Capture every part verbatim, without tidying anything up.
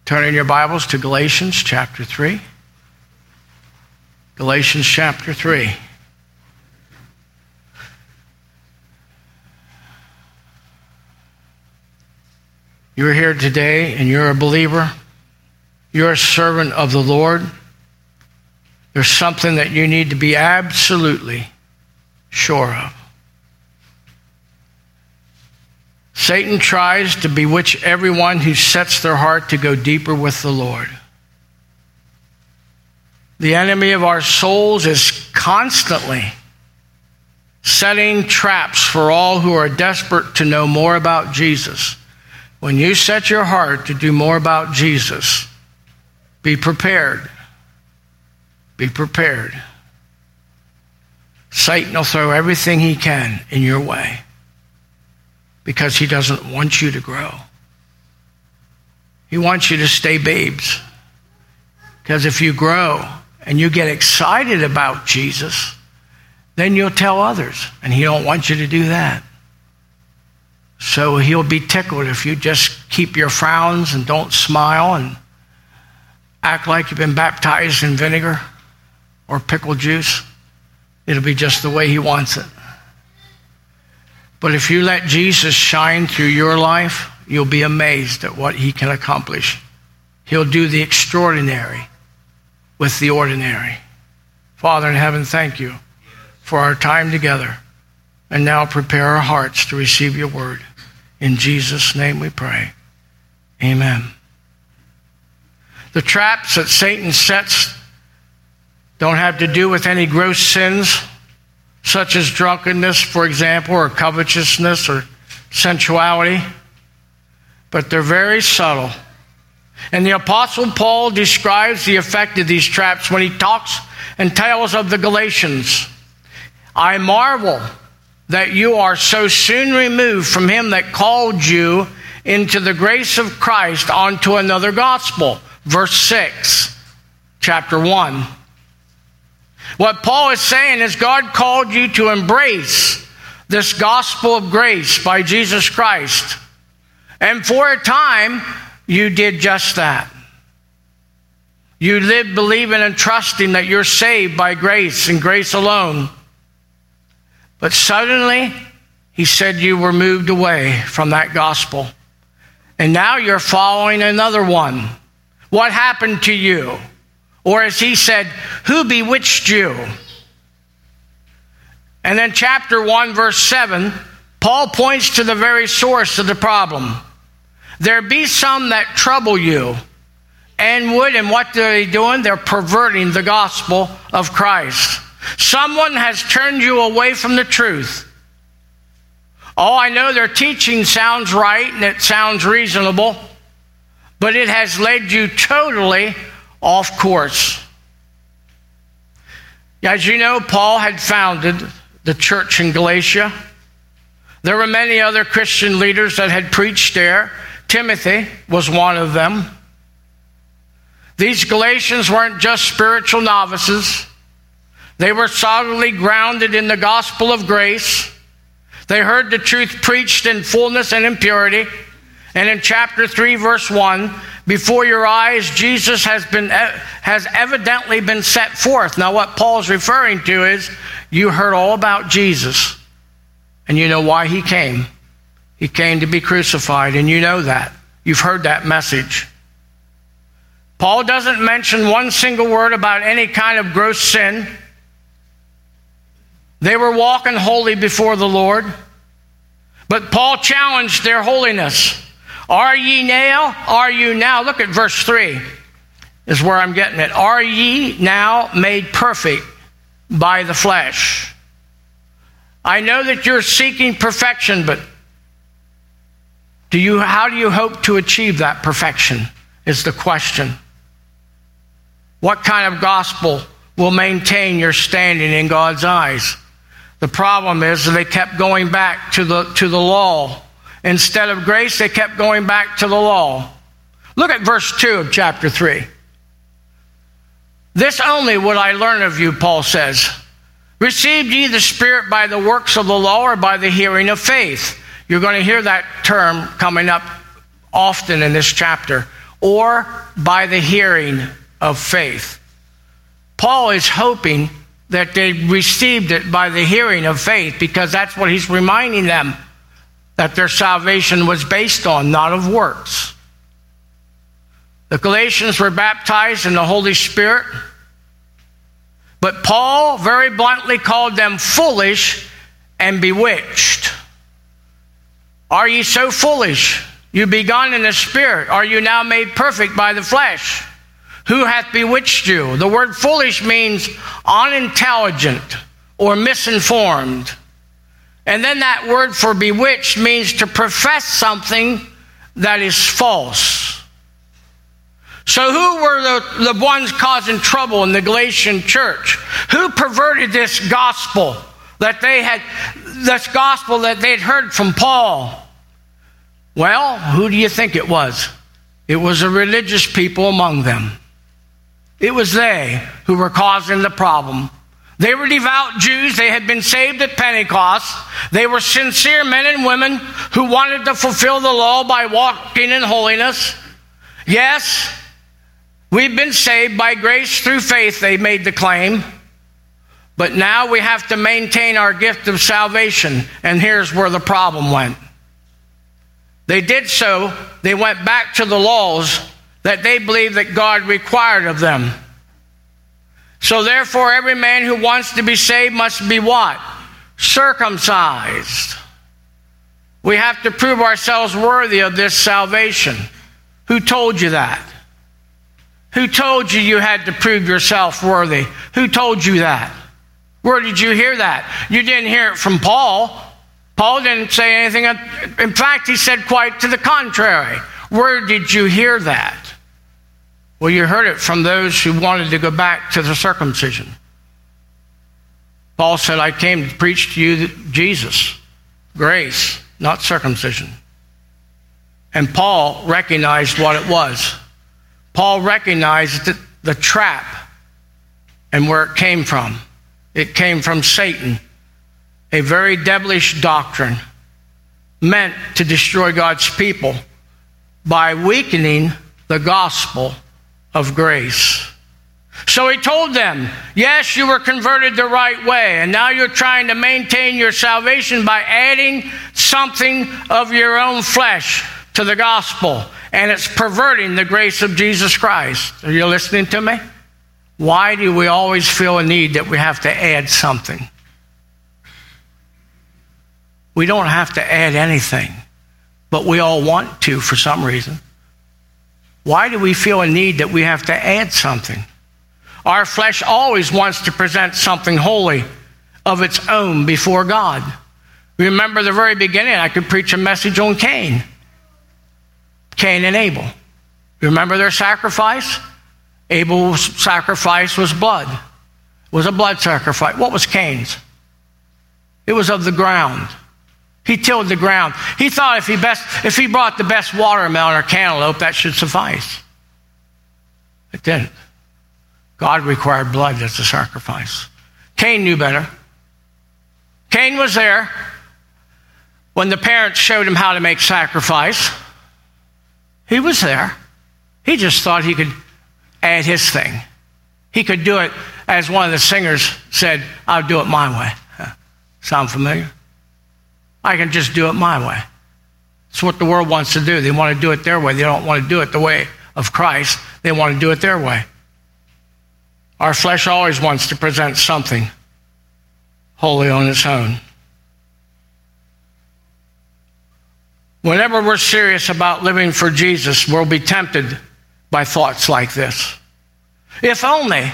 Turn in your Bibles to Galatians chapter three. Galatians chapter three. You're here today and you're a believer. You're a servant of the Lord. There's something that you need to be absolutely sure of. Satan tries to bewitch everyone who sets their heart to go deeper with the Lord. The enemy of our souls is constantly setting traps for all who are desperate to know more about Jesus. When you set your heart to do more about Jesus, be prepared. Be prepared. Satan will throw everything he can in your way because he doesn't want you to grow. He wants you to stay babes. Because if you grow and you get excited about Jesus, then you'll tell others, and he don't want you to do that. So he'll be tickled if you just keep your frowns and don't smile and act like you've been baptized in vinegar or pickle juice. It'll be just the way he wants it. But if you let Jesus shine through your life, you'll be amazed at what he can accomplish. He'll do the extraordinary with the ordinary. Father in heaven, thank you for our time together. And now prepare our hearts to receive your word. In Jesus' name we pray. Amen. The traps that Satan sets don't have to do with any gross sins, such as drunkenness, for example, or covetousness or sensuality, but they're very subtle. And the Apostle Paul describes the effect of these traps when he talks and tells of the Galatians. I marvel that you are so soon removed from him that called you into the grace of Christ onto another gospel. Verse six, chapter one. What Paul is saying is God called you to embrace this gospel of grace by Jesus Christ. And for a time, you did just that. You lived believing and trusting that you're saved by grace and grace alone. But suddenly, he said you were moved away from that gospel. And now you're following another one. What happened to you? Or as he said, who bewitched you? And then chapter one, verse seven, Paul points to the very source of the problem. There be some that trouble you and would, and what are they doing? They're perverting the gospel of Christ. Someone has turned you away from the truth. Oh, I know their teaching sounds right and it sounds reasonable, but it has led you totally off course. As you know, Paul had founded the church in Galatia. There were many other Christian leaders that had preached there. Timothy was one of them. These Galatians weren't just spiritual novices. They were solidly grounded in the gospel of grace. They heard the truth preached in fullness and in purity. And in chapter three, verse one, before your eyes, Jesus has been has evidently been set forth. Now, what Paul's referring to is you heard all about Jesus, and you know why he came. He came to be crucified, and you know that. You've heard that message. Paul doesn't mention one single word about any kind of gross sin. They were walking holy before the Lord, but Paul challenged their holiness. Are ye now? Are you now? Look at verse three is where I'm getting it. Are ye now made perfect by the flesh? I know that you're seeking perfection, but do you? How do you hope to achieve that perfection is the question. What kind of gospel will maintain your standing in God's eyes? The problem is that they kept going back to the to the law. Instead of grace, they kept going back to the law. Look at verse two of chapter three. This only would I learn of you, Paul says. Received ye the Spirit by the works of the law or by the hearing of faith? You're going to hear that term coming up often in this chapter. or by the hearing of faith. Paul is hoping that they received it by the hearing of faith, because that's what he's reminding them, that their salvation was based on, not of works. The Galatians were baptized in the Holy Spirit, but Paul very bluntly called them foolish and bewitched. Are ye so foolish? You begun in the Spirit. Are you now made perfect by the flesh? Who hath bewitched you? The word foolish means unintelligent or misinformed. And then that word for bewitched means to profess something that is false. So who were the, the ones causing trouble in the Galatian church? Who perverted this gospel that they had, this gospel that they had heard from Paul? Well, who do you think it was? It was the religious people among them. It was they who were causing the problem. They were devout Jews. They had been saved at Pentecost. They were sincere men and women who wanted to fulfill the law by walking in holiness. Yes, we've been saved by grace through faith, they made the claim. But now we have to maintain our gift of salvation. And here's where the problem went. They did so. They went back to the laws that they believed that God required of them. So therefore, every man who wants to be saved must be what? Circumcised. We have to prove ourselves worthy of this salvation. Who told you that? Who told you you had to prove yourself worthy? Who told you that? Where did you hear that? You didn't hear it from Paul. Paul didn't say anything. In fact, he said quite to the contrary. Where did you hear that? Well, you heard it from those who wanted to go back to the circumcision. Paul said, I came to preach to you Jesus, grace, not circumcision. And Paul recognized what it was. Paul recognized the, the trap and where it came from. It came from Satan, a very devilish doctrine meant to destroy God's people by weakening the gospel of grace. So he told them, yes, you were converted the right way, and now you're trying to maintain your salvation by adding something of your own flesh to the gospel, and it's perverting the grace of Jesus Christ. Are you listening to me? Why do we always feel a need that we have to add something? We don't have to add anything, but we all want to for some reason. Why do we feel a need that we have to add something? Our flesh always wants to present something holy of its own before God. Remember the very beginning, I could preach a message on Cain. Cain and Abel. Remember their sacrifice? Abel's sacrifice was blood. It was a blood sacrifice. What was Cain's? It was of the ground. He tilled the ground. He thought if he best, if he brought the best watermelon or cantaloupe, that should suffice. It didn't. God required blood as a sacrifice. Cain knew better. Cain was there when the parents showed him how to make sacrifice. He was there. He just thought he could add his thing. He could do it, as one of the singers said, I'll do it my way. Sound familiar? I can just do it my way. It's what the world wants to do. They want to do it their way. They don't want to do it the way of Christ. They want to do it their way. Our flesh always wants to present something holy on its own. Whenever we're serious about living for Jesus, we'll be tempted by thoughts like this. If only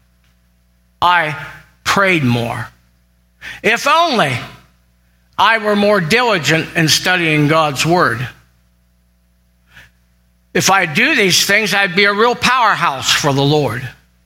I prayed more. If only I were more diligent in studying God's word. If I do these things, I'd be a real powerhouse for the Lord.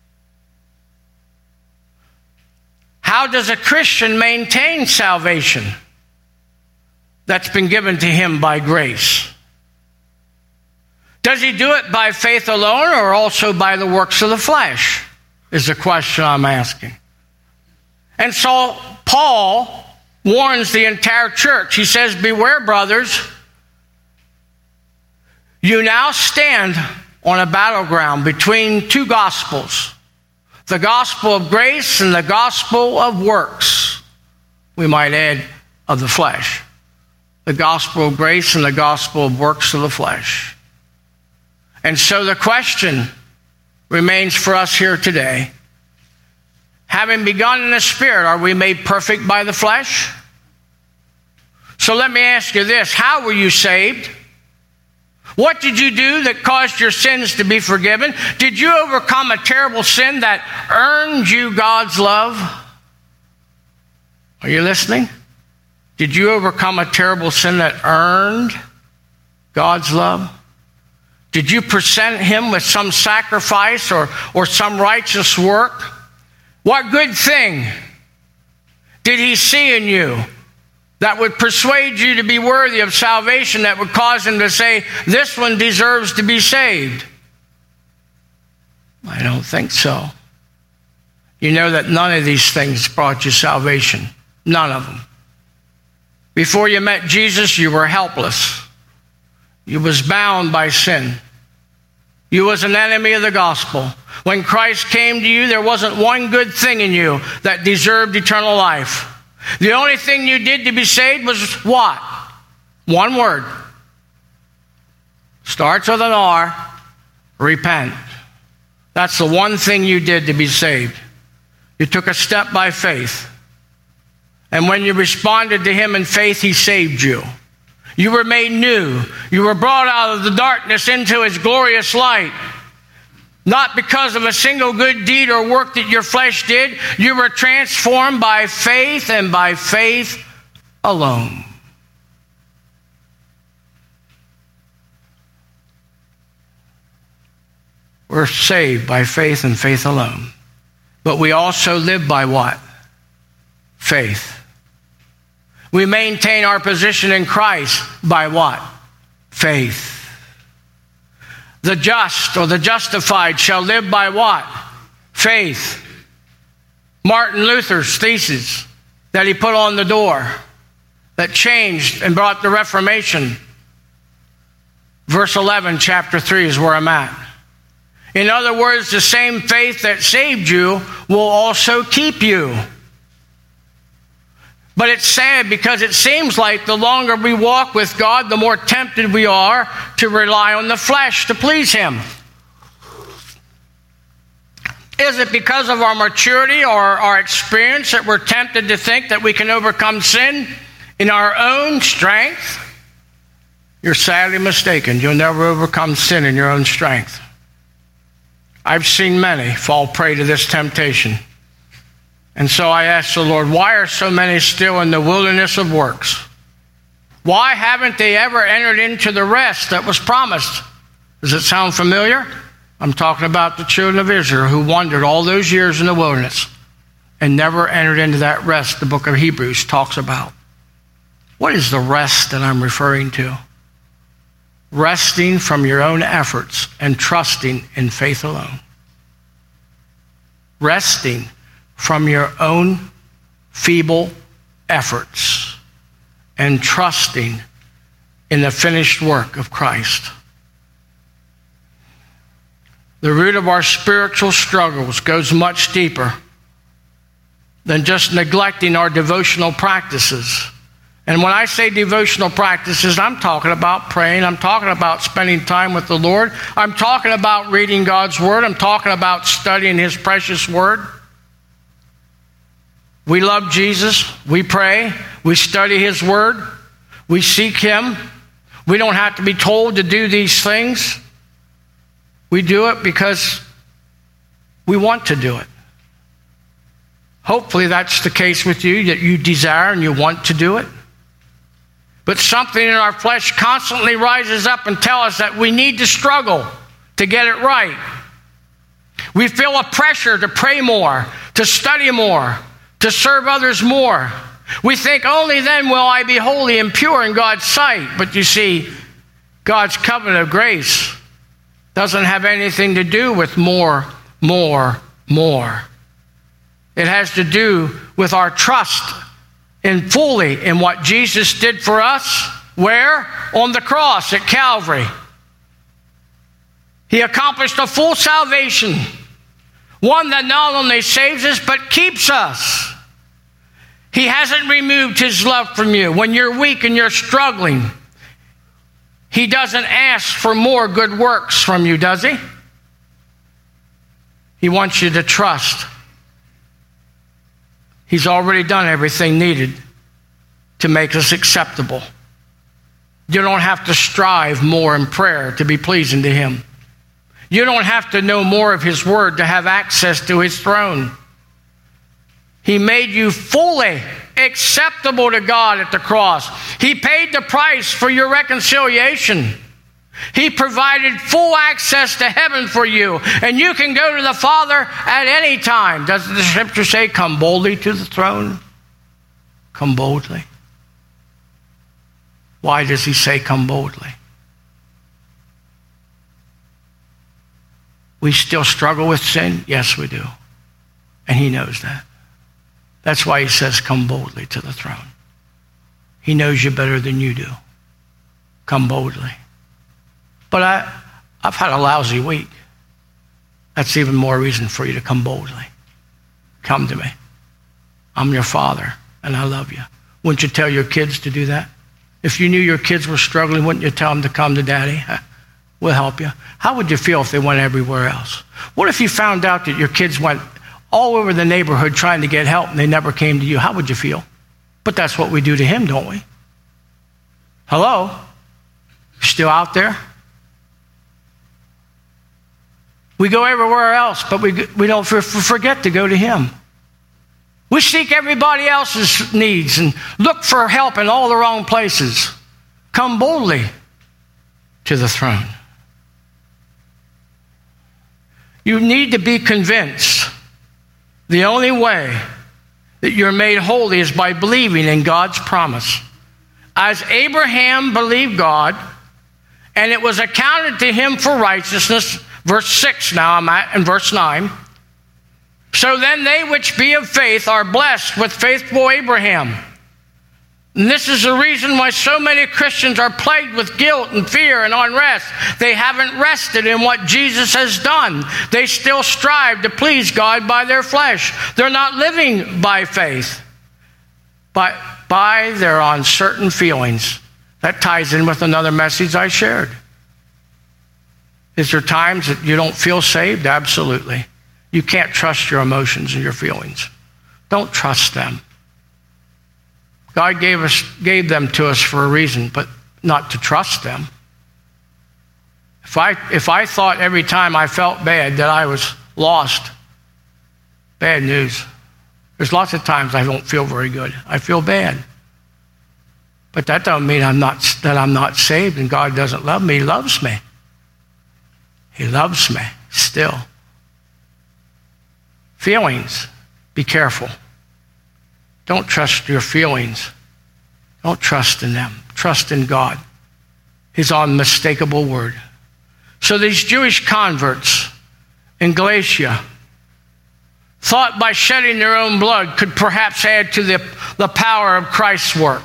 How does a Christian maintain salvation that's been given to him by grace? Does he do it by faith alone or also by the works of the flesh? Is the question I'm asking. And so Paul warns the entire church. He says, beware, brothers. You now stand on a battleground between two gospels, the gospel of grace and the gospel of works. We might add, of the flesh. The gospel of grace and the gospel of works of the flesh. And so the question remains for us here today. Having begun in the Spirit, are we made perfect by the flesh? So let me ask you this. How were you saved? What did you do that caused your sins to be forgiven? Did you overcome a terrible sin that earned you God's love? Are you listening? Did you overcome a terrible sin that earned God's love? Did you present him with some sacrifice or, or some righteous work? What good thing did he see in you that would persuade you to be worthy of salvation, that would cause him to say, this one deserves to be saved? I don't think so. You know that none of these things brought you salvation. None of them. Before you met Jesus, you were helpless. You was bound by sin. You was an enemy of the gospel. When Christ came to you, there wasn't one good thing in you that deserved eternal life. The only thing you did to be saved was what? One word. Starts with an R. Repent. That's the one thing you did to be saved. You took a step by faith. And when you responded to him in faith, he saved you. You were made new. You were brought out of the darkness into his glorious light. Not because of a single good deed or work that your flesh did. You were transformed by faith and by faith alone. We're saved by faith and faith alone. But we also live by what? Faith. We maintain our position in Christ by what? Faith. The just or the justified shall live by what? Faith. Martin Luther's thesis that he put on the door that changed and brought the Reformation. Verse eleven, chapter three is where I'm at. In other words, the same faith that saved you will also keep you. But it's sad because it seems like the longer we walk with God, the more tempted we are to rely on the flesh to please him. Is it because of our maturity or our experience that we're tempted to think that we can overcome sin in our own strength? You're sadly mistaken. You'll never overcome sin in your own strength. I've seen many fall prey to this temptation. And so I asked the Lord, why are so many still in the wilderness of works? Why haven't they ever entered into the rest that was promised? Does it sound familiar? I'm talking about the children of Israel who wandered all those years in the wilderness and never entered into that rest the book of Hebrews talks about. What is the rest that I'm referring to? Resting from your own efforts and trusting in faith alone. Resting from your own feeble efforts and trusting in the finished work of Christ. The root of our spiritual struggles goes much deeper than just neglecting our devotional practices. And when I say devotional practices, I'm talking about praying. I'm talking about spending time with the Lord. I'm talking about reading God's Word. I'm talking about studying his precious Word. We love Jesus. We pray. We study his Word. We seek him. We don't have to be told to do these things. We do it because we want to do it. Hopefully that's the case with you, that you desire and you want to do it. But something in our flesh constantly rises up and tells us that we need to struggle to get it right. We feel a pressure to pray more, to study more, to serve others more. We think only then will I be holy and pure in God's sight. But you see, God's covenant of grace doesn't have anything to do with more, more, more. It has to do with our trust in fully in what Jesus did for us. Where? On the cross at Calvary. He accomplished a full salvation, one that not only saves us, but keeps us. He hasn't removed his love from you. When you're weak and you're struggling, he doesn't ask for more good works from you, does he? He wants you to trust. He's already done everything needed to make us acceptable. You don't have to strive more in prayer to be pleasing to him. You don't have to know more of his word to have access to his throne. He made you fully acceptable to God at the cross. He paid the price for your reconciliation. He provided full access to heaven for you. And you can go to the Father at any time. Doesn't the scripture say, come boldly to the throne? Come boldly. Why does he say come boldly? We still struggle with sin? Yes, we do. And he knows that. That's why he says, come boldly to the throne. He knows you better than you do. Come boldly. But I, I've had a lousy week. That's even more reason for you to come boldly. Come to me. I'm your father, and I love you. Wouldn't you tell your kids to do that? If you knew your kids were struggling, wouldn't you tell them to come to daddy? We'll help you. How would you feel if they went everywhere else? What if you found out that your kids went all over the neighborhood trying to get help and they never came to you? How would you feel? But that's what we do to him, don't we? Hello? Still out there? We go everywhere else, but we, we don't forget to go to him. We seek everybody else's needs and look for help in all the wrong places. Come boldly to the throne. You need to be convinced the only way that you're made holy is by believing in God's promise. As Abraham believed God, and it was accounted to him for righteousness, verse six now, I'm at, and verse nine. So then they which be of faith are blessed with faithful Abraham. And this is the reason why so many Christians are plagued with guilt and fear and unrest. They haven't rested in what Jesus has done. They still strive to please God by their flesh. They're not living by faith, but by their uncertain feelings. That ties in with another message I shared. Is there times that you don't feel saved? Absolutely. You can't trust your emotions and your feelings. Don't trust them. God gave us, gave them to us for a reason, but not to trust them. If I, if I thought every time I felt bad that I was lost, bad news. There's lots of times I don't feel very good. I feel bad. But that doesn't mean I'm not, that I'm not saved and God doesn't love me. He loves me. He loves me still. Feelings, be careful. Don't trust your feelings. Don't trust in them. Trust in God, his unmistakable word. So these Jewish converts in Galatia thought by shedding their own blood could perhaps add to the, the power of Christ's work.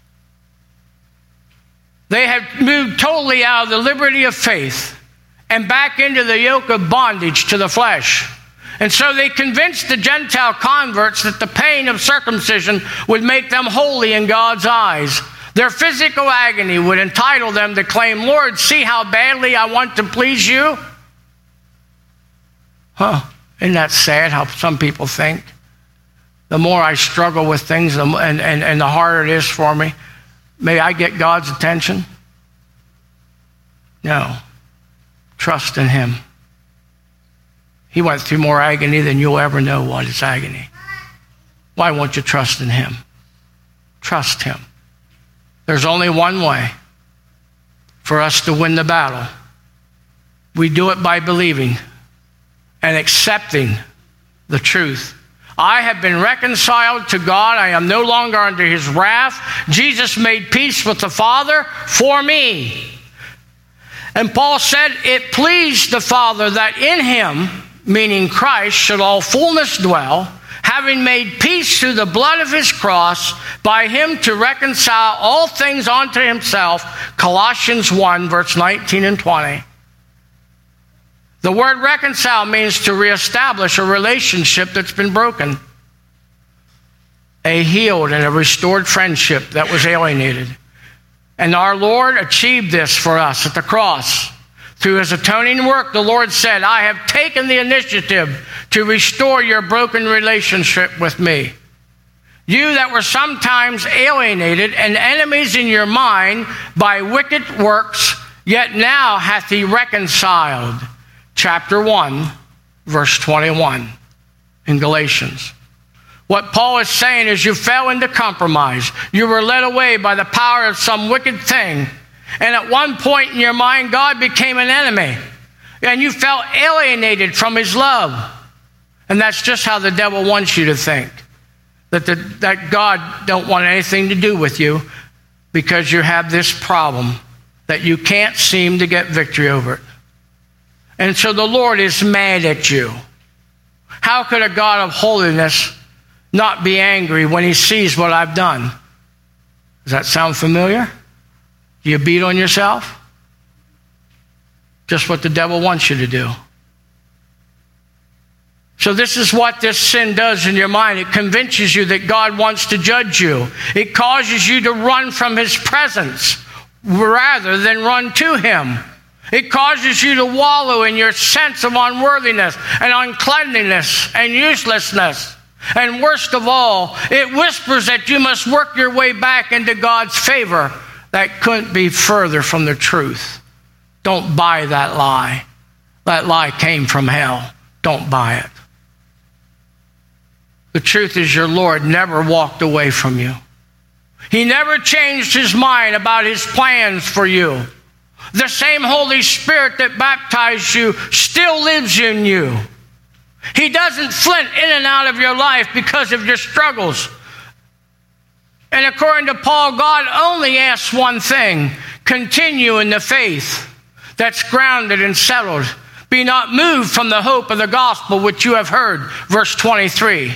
They had moved totally out of the liberty of faith and back into the yoke of bondage to the flesh. And so they convinced the Gentile converts that the pain of circumcision would make them holy in God's eyes. Their physical agony would entitle them to claim, Lord, see how badly I want to please you? Huh, isn't that sad how some people think? The more I struggle with things and, and, and the harder it is for me, may I get God's attention? No. Trust in him. He went through more agony than you'll ever know what is agony. Why won't you trust in him? Trust him. There's only one way for us to win the battle. We do it by believing and accepting the truth. I have been reconciled to God. I am no longer under his wrath. Jesus made peace with the Father for me. And Paul said, it pleased the Father that in him, meaning Christ, should all fullness dwell, having made peace through the blood of his cross, by him to reconcile all things unto himself. Colossians one, verse nineteen and twenty. The word reconcile means to reestablish a relationship that's been broken. A healed and a restored friendship that was alienated. And our Lord achieved this for us at the cross. Through his atoning work, the Lord said, I have taken the initiative to restore your broken relationship with me. You that were sometimes alienated and enemies in your mind by wicked works, yet now hath he reconciled. Chapter one, verse twenty-one in Galatians. What Paul is saying is you fell into compromise. You were led away by the power of some wicked thing. And at one point in your mind, God became an enemy. And you felt alienated from his love. And that's just how the devil wants you to think. That, the, that God don't want anything to do with you because you have this problem that you can't seem to get victory over it. And so the Lord is mad at you. How could a God of holiness not be angry when he sees what I've done? Does that sound familiar? Do you beat on yourself? Just what the devil wants you to do. So this is what this sin does in your mind. It convinces you that God wants to judge you. It causes you to run from his presence rather than run to him. It causes you to wallow in your sense of unworthiness and uncleanliness and uselessness. And worst of all, it whispers that you must work your way back into God's favor. That couldn't be further from the truth. Don't buy that lie. That lie came from hell. Don't buy it. The truth is your Lord never walked away from you. He never changed his mind about his plans for you. The same Holy Spirit that baptized you still lives in you. He doesn't flint in and out of your life because of your struggles. And according to Paul, God only asks one thing. Continue in the faith that's grounded and settled. Be not moved from the hope of the gospel which you have heard. Verse twenty-three.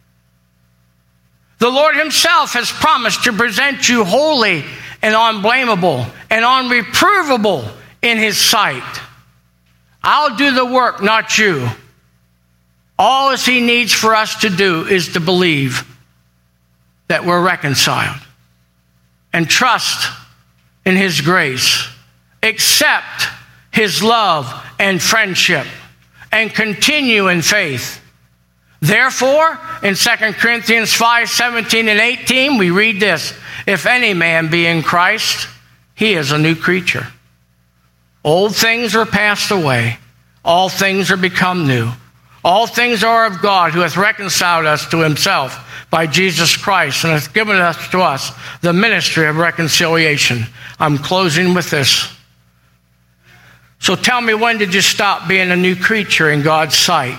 The Lord himself has promised to present you holy and unblameable and unreprovable in his sight. I'll do the work, not you. All as he needs for us to do is to believe that we're reconciled and trust in his grace, accept his love and friendship, and continue in faith. Therefore, in Second Corinthians five, seventeen and eighteen, we read this: if any man be in Christ, he is a new creature. Old things are passed away. All things are become new. All things are of God, who hath reconciled us to himself by Jesus Christ, and hath given us to us the ministry of reconciliation. I'm closing with this. So tell me, when did you stop being a new creature in God's sight?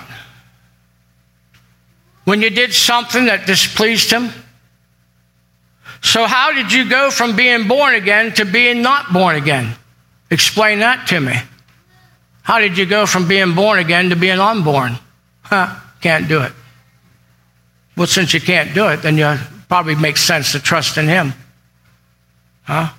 When you did something that displeased him? So how did you go from being born again to being not born again? Explain that to me. How did you go from being born again to being unborn? Huh, can't do it. Well, since you can't do it, then you probably makes sense to trust in him. Huh?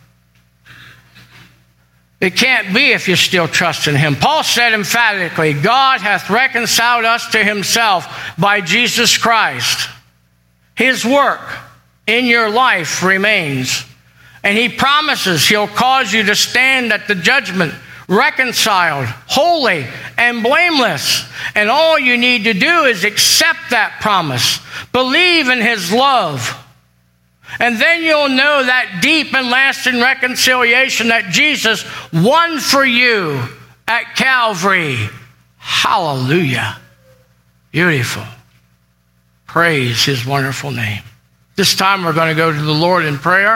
It can't be if you still trust in him. Paul said emphatically, God hath reconciled us to himself by Jesus Christ. His work in your life remains. And he promises he'll cause you to stand at the judgment reconciled, holy, and blameless. And all you need to do is accept that promise. Believe in his love. And then you'll know that deep and lasting reconciliation that Jesus won for you at Calvary. Hallelujah. Beautiful. Praise his wonderful name. This time we're going to go to the Lord in prayer.